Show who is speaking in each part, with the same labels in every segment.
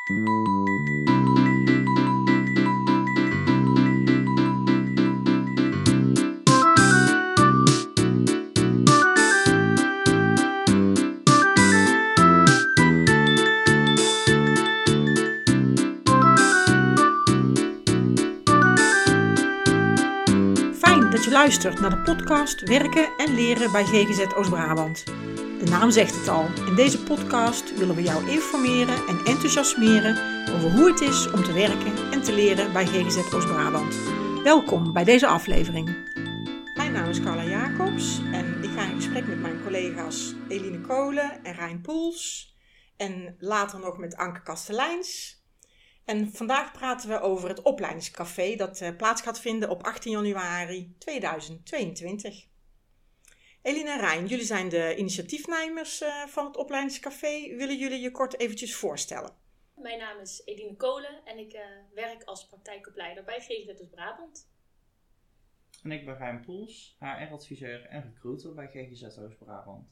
Speaker 1: Fijn dat je luistert naar de podcast Werken en Leren bij GGZ Oost-Brabant. De naam zegt het al. In deze podcast willen we jou informeren en enthousiasmeren over hoe het is om te werken en te leren bij GGZ Oost-Brabant. Welkom bij deze aflevering. Mijn naam is Carla Jacobs en ik ga in gesprek met mijn collega's Eline Kolen en Rijn Poels. En later nog met Anke Kasteleins. En vandaag praten we over het opleidingscafé dat plaats gaat vinden op 18 januari 2022. Eline en Rijn, jullie zijn de initiatiefnemers van het opleidingscafé. Willen jullie je kort eventjes voorstellen?
Speaker 2: Mijn naam is Eline Kolen en ik werk als praktijkopleider bij GGZ Oost-Brabant.
Speaker 3: En ik ben Rijn Poels, HR-adviseur en recruiter bij GGZ Oost-Brabant.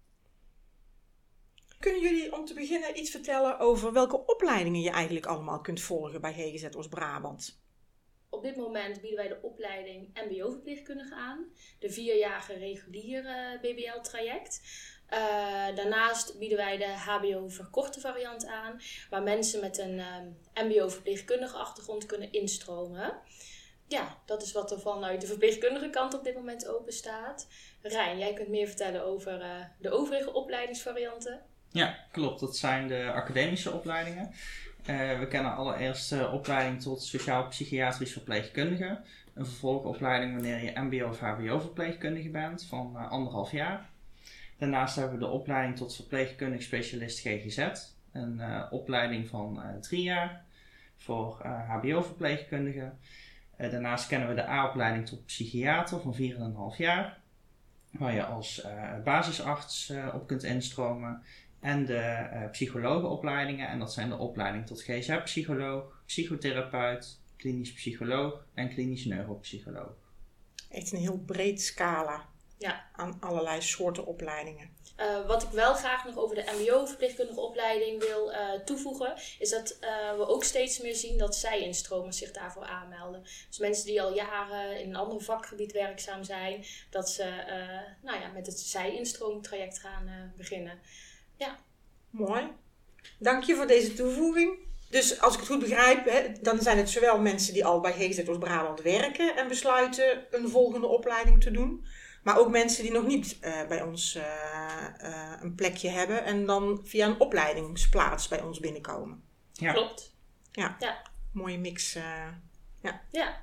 Speaker 1: Kunnen jullie om te beginnen iets vertellen over welke opleidingen je eigenlijk allemaal kunt volgen bij GGZ Oost-Brabant?
Speaker 2: Op dit moment bieden wij de opleiding MBO-verpleegkundige aan, de 4-jarige reguliere BBL-traject. Daarnaast bieden wij de HBO-verkorte variant aan, waar mensen met een MBO-verpleegkundige achtergrond kunnen instromen. Ja, dat is wat er vanuit de verpleegkundige kant op dit moment open staat. Rijn, jij kunt meer vertellen over de overige opleidingsvarianten.
Speaker 3: Ja, klopt. Dat zijn de academische opleidingen. We kennen allereerst de opleiding tot sociaal-psychiatrisch verpleegkundige. Een vervolgopleiding wanneer je MBO of HBO verpleegkundige bent van 1,5 jaar. Daarnaast hebben we de opleiding tot verpleegkundig specialist GGZ. Een opleiding van 3 jaar voor HBO verpleegkundigen. Daarnaast kennen we de A-opleiding tot psychiater van 4,5 jaar. Waar je als basisarts op kunt instromen. En de psychologenopleidingen. En dat zijn de opleiding tot GZ-psycholoog, psychotherapeut, klinisch psycholoog en klinisch neuropsycholoog.
Speaker 1: Echt een heel breed scala aan allerlei soorten opleidingen.
Speaker 2: Wat ik wel graag nog over de MBO-verpleegkundige opleiding wil toevoegen, is dat we ook steeds meer zien dat zij-instromers zich daarvoor aanmelden. Dus mensen die al jaren in een ander vakgebied werkzaam zijn, dat ze met het zij-instroomtraject gaan beginnen. Ja.
Speaker 1: Mooi. Dank je voor deze toevoeging. Dus als ik het goed begrijp, dan zijn het zowel mensen die al bij GGZ Oost-Brabant werken en besluiten een volgende opleiding te doen. Maar ook mensen die nog niet bij ons een plekje hebben en dan via een opleidingsplaats bij ons binnenkomen.
Speaker 3: Ja.
Speaker 2: Klopt.
Speaker 1: Ja. Mooie mix.
Speaker 2: Ja.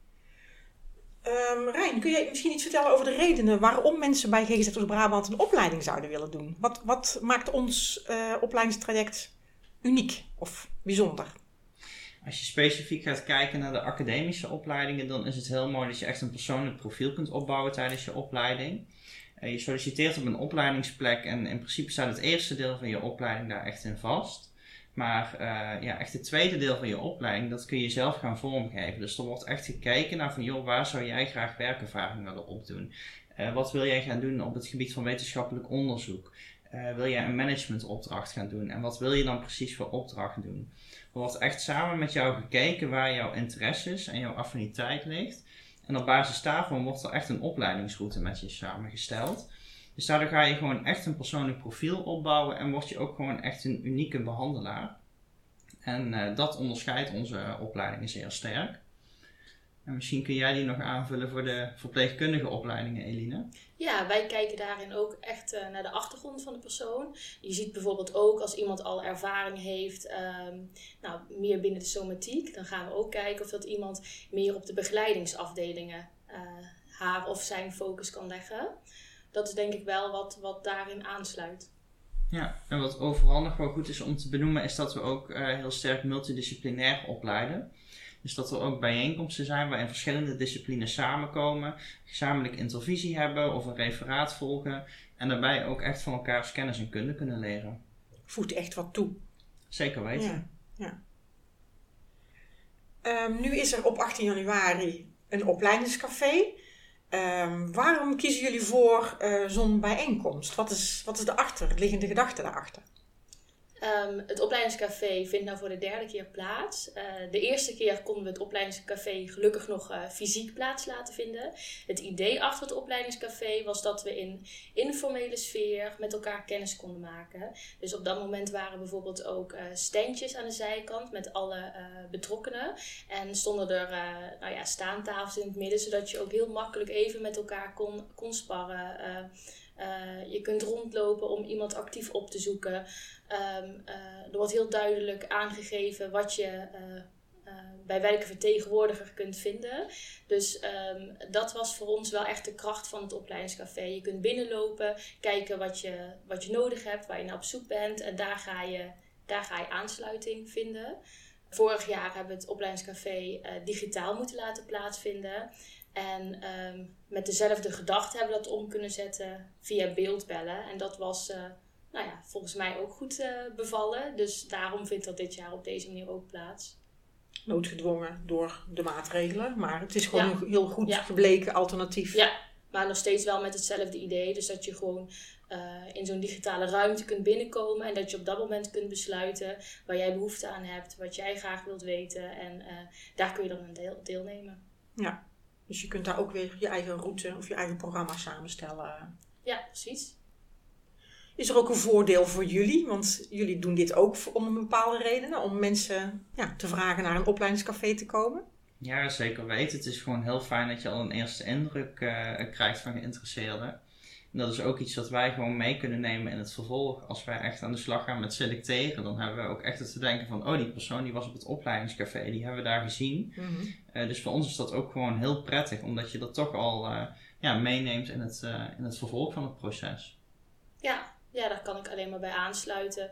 Speaker 1: Rijn, kun je misschien iets vertellen over de redenen waarom mensen bij GGZ Oost-Brabant een opleiding zouden willen doen? Wat maakt ons opleidingstraject uniek of bijzonder?
Speaker 3: Als je specifiek gaat kijken naar de academische opleidingen, dan is het heel mooi dat je echt een persoonlijk profiel kunt opbouwen tijdens je opleiding. Je solliciteert op een opleidingsplek en in principe staat het eerste deel van je opleiding daar echt in vast. Maar echt het tweede deel van je opleiding, dat kun je zelf gaan vormgeven. Dus er wordt echt gekeken naar van, joh, waar zou jij graag werkervaring willen opdoen? Wat wil jij gaan doen op het gebied van wetenschappelijk onderzoek? Wil jij een managementopdracht gaan doen? En wat wil je dan precies voor opdracht doen? Er wordt echt samen met jou gekeken waar jouw interesses en jouw affiniteit ligt. En op basis daarvan wordt er echt een opleidingsroute met je samengesteld. Dus daardoor ga je gewoon echt een persoonlijk profiel opbouwen en word je ook gewoon echt een unieke behandelaar. En dat onderscheidt onze opleidingen zeer sterk. En misschien kun jij die nog aanvullen voor de verpleegkundige opleidingen, Eline?
Speaker 2: Ja, wij kijken daarin ook echt naar de achtergrond van de persoon. Je ziet bijvoorbeeld ook als iemand al ervaring heeft, meer binnen de somatiek. Dan gaan we ook kijken of dat iemand meer op de begeleidingsafdelingen haar of zijn focus kan leggen. Dat is denk ik wel wat daarin aansluit.
Speaker 3: Ja, en wat overal nog wel goed is om te benoemen is dat we ook heel sterk multidisciplinair opleiden. Dus dat er ook bijeenkomsten zijn waarin verschillende disciplines samenkomen, gezamenlijk intervisie hebben of een referaat volgen en daarbij ook echt van elkaars kennis en kunde kunnen leren.
Speaker 1: Voegt echt wat toe.
Speaker 3: Zeker weten.
Speaker 1: Ja. Nu is er op 18 januari een opleidingscafé. Waarom kiezen jullie voor zo'n bijeenkomst? Wat is de achterliggende gedachte daarachter?
Speaker 2: Het opleidingscafé vindt nou voor de 3e keer plaats. De eerste keer konden we het opleidingscafé gelukkig nog fysiek plaats laten vinden. Het idee achter het opleidingscafé was dat we in informele sfeer met elkaar kennis konden maken. Dus op dat moment waren bijvoorbeeld ook standjes aan de zijkant met alle betrokkenen. En stonden er staantafels in het midden, zodat je ook heel makkelijk even met elkaar kon sparren. Je kunt rondlopen om iemand actief op te zoeken. Er wordt heel duidelijk aangegeven wat je bij welke vertegenwoordiger kunt vinden. Dus dat was voor ons wel echt de kracht van het opleidingscafé. Je kunt binnenlopen, kijken wat je nodig hebt, waar je naar op zoek bent. En daar ga je aansluiting vinden. Vorig jaar hebben we het opleidingscafé digitaal moeten laten plaatsvinden. En met dezelfde gedachte hebben we dat om kunnen zetten via beeldbellen. En dat was volgens mij ook goed bevallen. Dus daarom vindt dat dit jaar op deze manier ook plaats.
Speaker 1: Noodgedwongen door de maatregelen. Maar het is gewoon een heel goed gebleken alternatief.
Speaker 2: Ja, maar nog steeds wel met hetzelfde idee. Dus dat je gewoon in zo'n digitale ruimte kunt binnenkomen. En dat je op dat moment kunt besluiten waar jij behoefte aan hebt. Wat jij graag wilt weten. En daar kun je dan aan deelnemen.
Speaker 1: Ja. Dus je kunt daar ook weer je eigen route of je eigen programma samenstellen.
Speaker 2: Ja, precies.
Speaker 1: Is er ook een voordeel voor jullie? Want jullie doen dit ook om een bepaalde redenen. Om mensen te vragen naar een opleidingscafé te komen.
Speaker 3: Ja, zeker weten. Het is gewoon heel fijn dat je al een eerste indruk krijgt van geïnteresseerden. En dat is ook iets wat wij gewoon mee kunnen nemen in het vervolg. Als wij echt aan de slag gaan met selecteren, dan hebben we ook echt het te denken van, die persoon die was op het opleidingscafé, die hebben we daar gezien.
Speaker 1: Mm-hmm.
Speaker 3: Dus voor ons is dat ook gewoon heel prettig, omdat je dat toch al meeneemt in het vervolg van het proces.
Speaker 2: Ja, daar kan ik alleen maar bij aansluiten.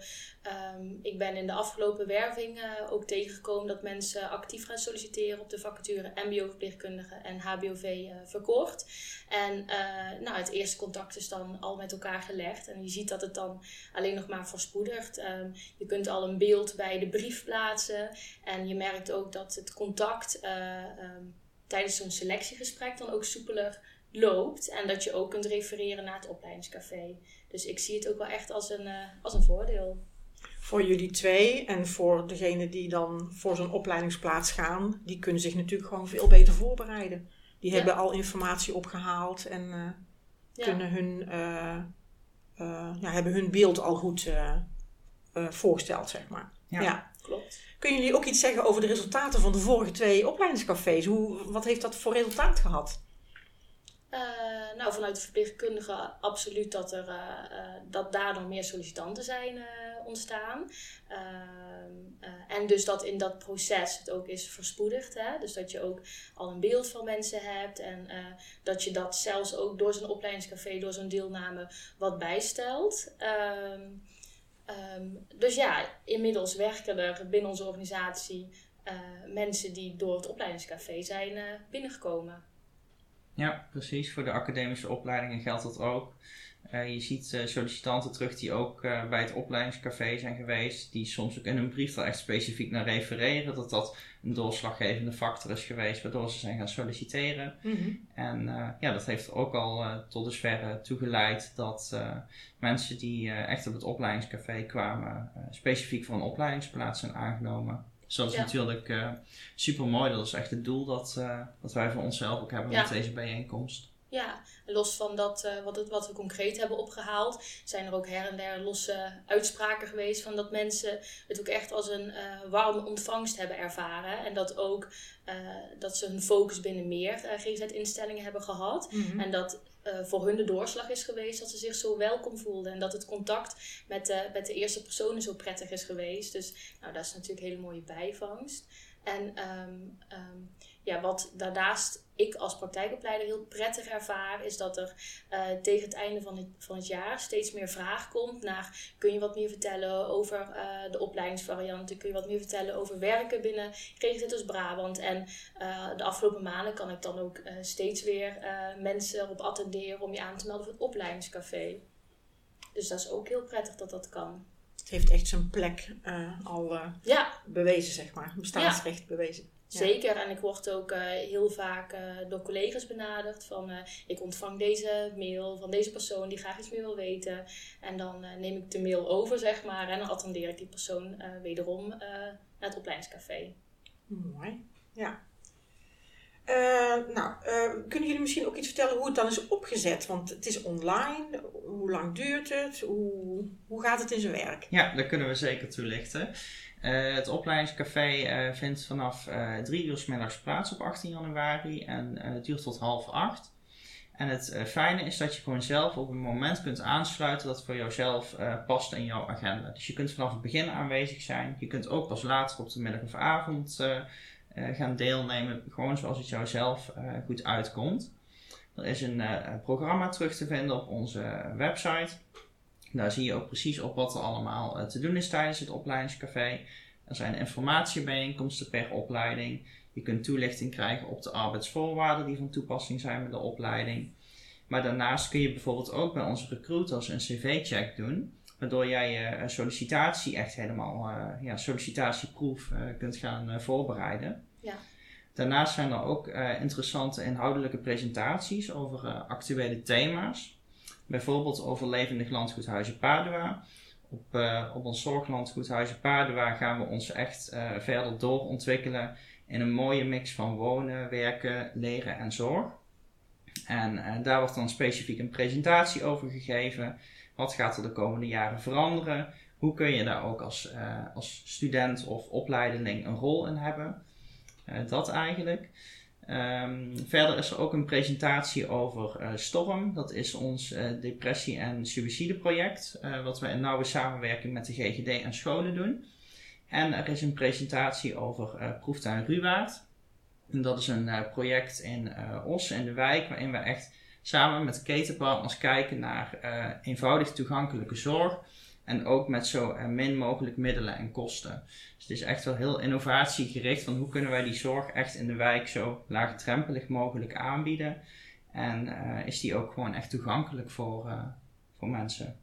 Speaker 2: Ik ben in de afgelopen werving ook tegengekomen dat mensen actief gaan solliciteren op de vacature mbo-verpleegkundige en hbov verkort. En het eerste contact is dan al met elkaar gelegd. En je ziet dat het dan alleen nog maar verspoedigt. Je kunt al een beeld bij de brief plaatsen. En je merkt ook dat het contact tijdens zo'n selectiegesprek dan ook soepeler loopt. En dat je ook kunt refereren naar het opleidingscafé. Dus ik zie het ook wel echt als een voordeel.
Speaker 1: Voor jullie 2 en voor degenen die dan voor zo'n opleidingsplaats gaan, die kunnen zich natuurlijk gewoon veel beter voorbereiden. Die hebben al informatie opgehaald en kunnen hebben hun beeld al goed voorgesteld, zeg maar.
Speaker 2: Ja, klopt.
Speaker 1: Kunnen jullie ook iets zeggen over de resultaten van de vorige 2 opleidingscafés? Wat heeft dat voor resultaat gehad?
Speaker 2: Vanuit de verpleegkundige absoluut dat daardoor meer sollicitanten zijn ontstaan. En dus dat in dat proces het ook is verspoedigd. Hè? Dus dat je ook al een beeld van mensen hebt. En dat je dat zelfs ook door zo'n opleidingscafé, door zo'n deelname wat bijstelt. Dus inmiddels werken er binnen onze organisatie mensen die door het opleidingscafé zijn binnengekomen.
Speaker 3: Ja, precies. Voor de academische opleidingen geldt dat ook. Je ziet sollicitanten terug die ook bij het opleidingscafé zijn geweest. Die soms ook in hun brief er echt specifiek naar refereren. Dat een doorslaggevende factor is geweest waardoor ze zijn gaan solliciteren.
Speaker 1: Mm-hmm.
Speaker 3: En dat heeft er ook al tot dusver toe geleid dat mensen die echt op het opleidingscafé kwamen specifiek voor een opleidingsplaats zijn aangenomen. Dus dat is natuurlijk super mooi. Dat is echt het doel dat wij voor onszelf ook hebben met deze bijeenkomst.
Speaker 2: Ja, los van wat we concreet hebben opgehaald, zijn er ook her en der losse uitspraken geweest van dat mensen het ook echt als een warme ontvangst hebben ervaren. En dat ook dat ze hun focus binnen meer GGZ-instellingen hebben gehad. Mm-hmm. En dat voor hun de doorslag is geweest dat ze zich zo welkom voelden. En dat het contact met de eerste personen zo prettig is geweest. Dus dat is natuurlijk een hele mooie bijvangst. En wat daarnaast ik als praktijkopleider heel prettig ervaar, is dat er tegen het einde van het jaar steeds meer vraag komt naar: kun je wat meer vertellen over de opleidingsvarianten? Kun je wat meer vertellen over werken binnen GGZ Oost-Brabant? En de afgelopen maanden kan ik dan ook steeds weer mensen erop attenderen om je aan te melden voor het opleidingscafé. Dus dat is ook heel prettig dat dat kan.
Speaker 1: Het heeft echt zijn plek al bewezen, zeg maar. Bestaansrecht bewezen.
Speaker 2: Zeker, en ik word ook heel vaak door collega's benaderd van ik ontvang deze mail van deze persoon die graag iets meer wil weten. En dan neem ik de mail over, zeg maar, en dan attendeer ik die persoon wederom naar het opleidingscafé.
Speaker 1: Mooi, ja. Kunnen jullie misschien ook iets vertellen hoe het dan is opgezet? Want het is online. Hoe lang duurt het? Hoe gaat het in zijn werk?
Speaker 3: Ja, dat kunnen we zeker toelichten. Het opleidingscafé vindt vanaf 3 uur 's middags plaats op 18 januari en het duurt tot 7:30. En het fijne is dat je gewoon zelf op een moment kunt aansluiten dat voor jouzelf past in jouw agenda. Dus je kunt vanaf het begin aanwezig zijn. Je kunt ook pas later op de middag of avond gaan deelnemen, gewoon zoals het jou zelf goed uitkomt. Er is een programma terug te vinden op onze website. Daar zie je ook precies op wat er allemaal te doen is tijdens het opleidingscafé. Er zijn informatiebijeenkomsten per opleiding. Je kunt toelichting krijgen op de arbeidsvoorwaarden die van toepassing zijn bij de opleiding. Maar daarnaast kun je bijvoorbeeld ook bij onze recruiters een cv-check doen. Waardoor jij je sollicitatie echt helemaal sollicitatieproof kunt gaan voorbereiden.
Speaker 2: Ja.
Speaker 3: Daarnaast zijn er ook interessante inhoudelijke presentaties over actuele thema's. Bijvoorbeeld over levendig landgoed Huize Padua. Op ons zorglandgoed Huize Padua gaan we ons echt verder doorontwikkelen in een mooie mix van wonen, werken, leren en zorg. En daar wordt dan specifiek een presentatie over gegeven. Wat gaat er de komende jaren veranderen? Hoe kun je daar ook als student of opleideling een rol in hebben? Dat eigenlijk. Verder is er ook een presentatie over STORM. Dat is ons depressie- en suïcideproject. Wat we in nauwe samenwerking met de GGD en scholen doen. En er is een presentatie over Proeftuin Ruwaard. En dat is een project in Os in de wijk. Waarin we echt samen met ketenpartners kijken naar eenvoudig toegankelijke zorg. En ook met zo min mogelijk middelen en kosten. Dus het is echt wel heel innovatiegericht van hoe kunnen wij die zorg echt in de wijk zo laagdrempelig mogelijk aanbieden. En is die ook gewoon echt toegankelijk voor mensen.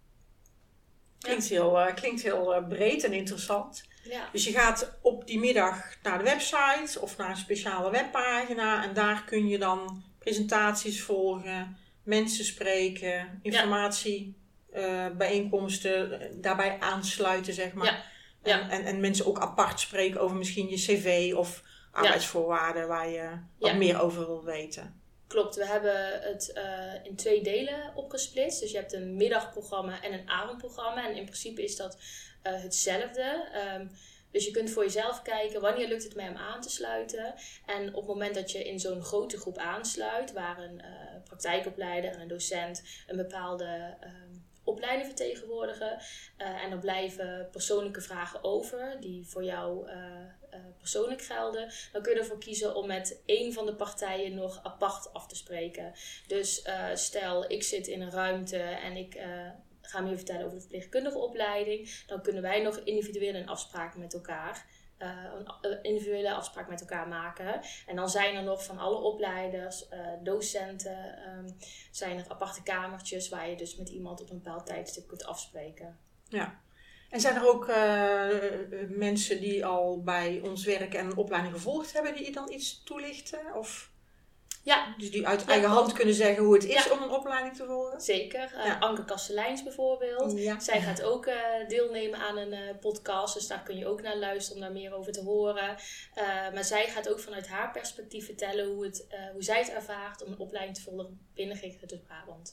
Speaker 1: Klinkt heel breed en interessant.
Speaker 2: Ja.
Speaker 1: Dus je gaat op die middag naar de website of naar een speciale webpagina. En daar kun je dan presentaties volgen, mensen spreken, informatie... bijeenkomsten daarbij aansluiten, zeg maar. Ja. En mensen ook apart spreken over misschien je cv of arbeidsvoorwaarden waar je wat meer over wil weten.
Speaker 2: Klopt, we hebben het in 2 delen opgesplitst. Dus je hebt een middagprogramma en een avondprogramma. En in principe is dat hetzelfde. Dus je kunt voor jezelf kijken wanneer lukt het mij om aan te sluiten. En op het moment dat je in zo'n grote groep aansluit, waar een praktijkopleider en een docent een bepaalde opleiding vertegenwoordigen. En er blijven persoonlijke vragen over die voor jou persoonlijk gelden. Dan kun je ervoor kiezen om met één van de partijen nog apart af te spreken. Dus stel ik zit in een ruimte en ik ga me vertellen over de verpleegkundige opleiding. Dan kunnen wij nog individueel een afspraak met elkaar een individuele afspraak met elkaar maken. En dan zijn er nog van alle opleiders, docenten, zijn er aparte kamertjes waar je dus met iemand op een bepaald tijdstip kunt afspreken.
Speaker 1: Ja. En zijn er ook mensen die al bij ons werken en een opleiding gevolgd hebben die je dan iets toelichten? Of...
Speaker 2: Ja.
Speaker 1: Dus die uit eigen hand kunnen zeggen hoe het is om een opleiding te volgen?
Speaker 2: Zeker. Anke Kasteleins bijvoorbeeld. Ja. Zij gaat ook deelnemen aan een podcast. Dus daar kun je ook naar luisteren om daar meer over te horen. Maar zij gaat ook vanuit haar perspectief vertellen hoe zij het ervaart om een opleiding te volgen binnen GGZ Brabant.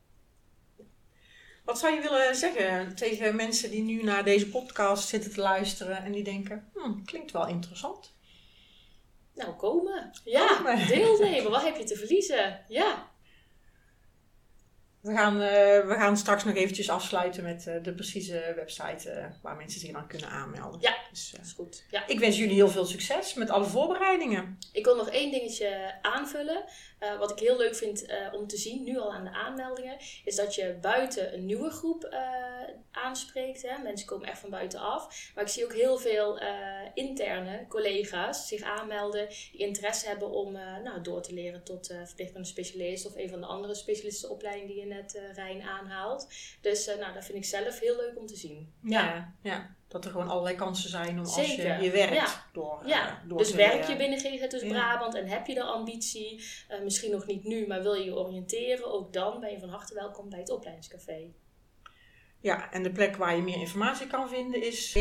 Speaker 1: Wat zou je willen zeggen tegen mensen die nu naar deze podcast zitten te luisteren en die denken, klinkt wel interessant.
Speaker 2: Nou, komen. Ja, deelnemen. Wat heb je te verliezen? Ja.
Speaker 1: We gaan straks nog eventjes afsluiten met de precieze website waar mensen zich dan kunnen aanmelden.
Speaker 2: Ja, dus, dat is goed. Ja.
Speaker 1: Ik wens jullie heel veel succes met alle voorbereidingen.
Speaker 2: Ik wil nog 1 dingetje aanvullen. Wat ik heel leuk vind om te zien, nu al aan de aanmeldingen, is dat je buiten een nieuwe groep aanspreekt. Hè? Mensen komen echt van buitenaf. Maar ik zie ook heel veel interne collega's zich aanmelden die interesse hebben om door te leren tot verpleegkundige specialist of een van de andere specialistenopleidingen die in net Rijn aanhaalt. Dus dat vind ik zelf heel leuk om te zien.
Speaker 1: Ja, dat er gewoon allerlei kansen zijn om als
Speaker 2: Zeker.
Speaker 1: je werkt door
Speaker 2: Dus
Speaker 1: te
Speaker 2: werk je binnen GGZ Brabant en heb je de ambitie, misschien nog niet nu, maar wil je je oriënteren, ook dan ben je van harte welkom bij het opleidingscafé.
Speaker 1: Ja, en de plek waar je meer informatie kan vinden is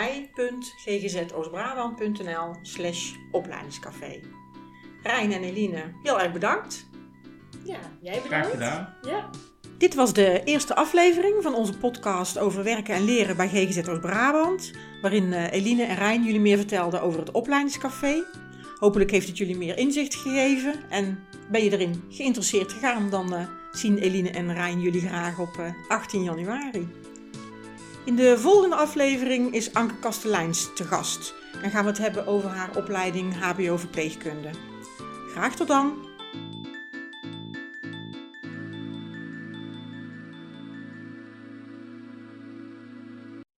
Speaker 1: werkenbij.gzoosbrabant.nl/opleidingscafé. Rijn en Eline, heel erg bedankt.
Speaker 2: Ja, jij bedankt.
Speaker 3: Graag gedaan.
Speaker 2: Ja.
Speaker 1: Dit was de eerste aflevering van onze podcast over werken en leren bij GGZ Oost-Brabant, waarin Eline en Rijn jullie meer vertelden over het opleidingscafé. Hopelijk heeft het jullie meer inzicht gegeven en ben je erin geïnteresseerd gegaan, dan zien Eline en Rijn jullie graag op 18 januari. In de volgende aflevering is Anke Kasteleins te gast en gaan we het hebben over haar opleiding HBO Verpleegkunde. Graag tot dan!